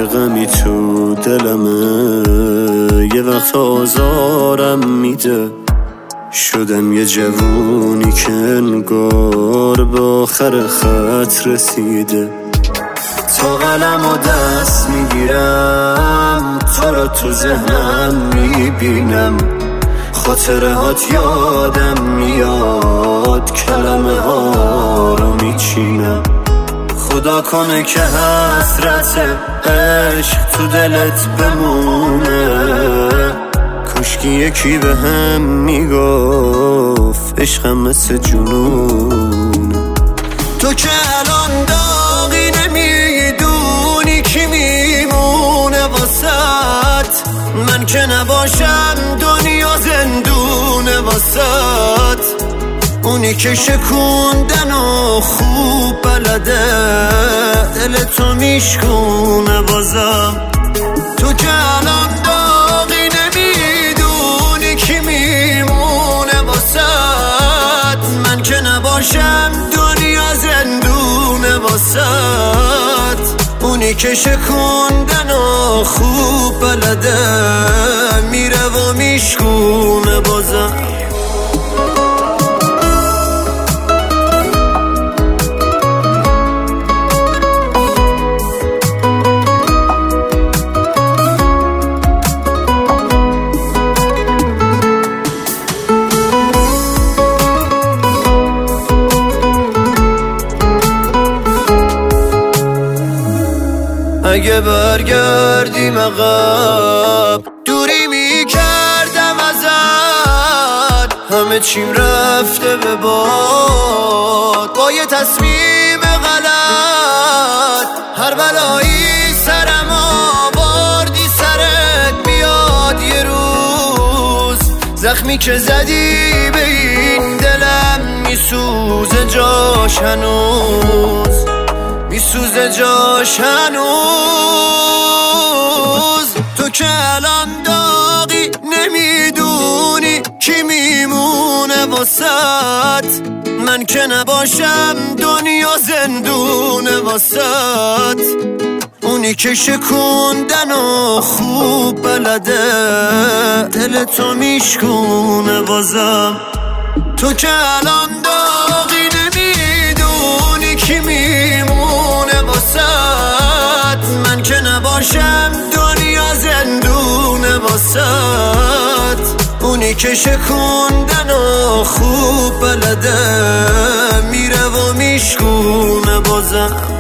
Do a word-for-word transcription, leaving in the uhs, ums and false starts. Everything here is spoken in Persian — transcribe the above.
یه غمی تو دلمه، یه وقت آزارم میده. شدم یه جوونی که انگار به آخر خط رسیده. تا قلم و دست میگیرم، تو رو تو ذهنم میبینم، خاطره هات یادم میاد، کلمه ها رو میچینم. خدا کنه که حسرت عشق تو دلت بمونه، کاشکی یکی به هم میگفت عشقم مثل جنونه. تو که الان داغی نمیدونی کی میمونه واسط، من که نباشم دنیا زندونه واسط. اونی که شکوندن و خوب بلده، دل تو میشکونه بازم. تو که الان داغی نمیدونی کی میمونه واسط، من که نباشم دنیا زندونه واسط. اونی که شکوندن و خوب بلده، میره و میشکونه بازم. اگه برگردیم عقب، دوری میکردم ازت، همه چیم رفته به باد. با یه تصمیم غلط هر بلایی سرم آوردی سرت بیاد یه روز. زخمی که زدی به این دلم میسوزه جاش هنوز، میسوزه جاش هنوز. تو که الان داغی نمیدونی کی میمونه واسط، من که نباشم دنیا زندونه واسط. اونی که شکوندن و خوب بلده، دل تو میشکونه بازم. تو که الان داغی نمیدونی کی میمونه واسط، من که نباشم دنیا زندونه واسط. اونی که شکوندن و خوب بلده، میره و میشکونه بازم.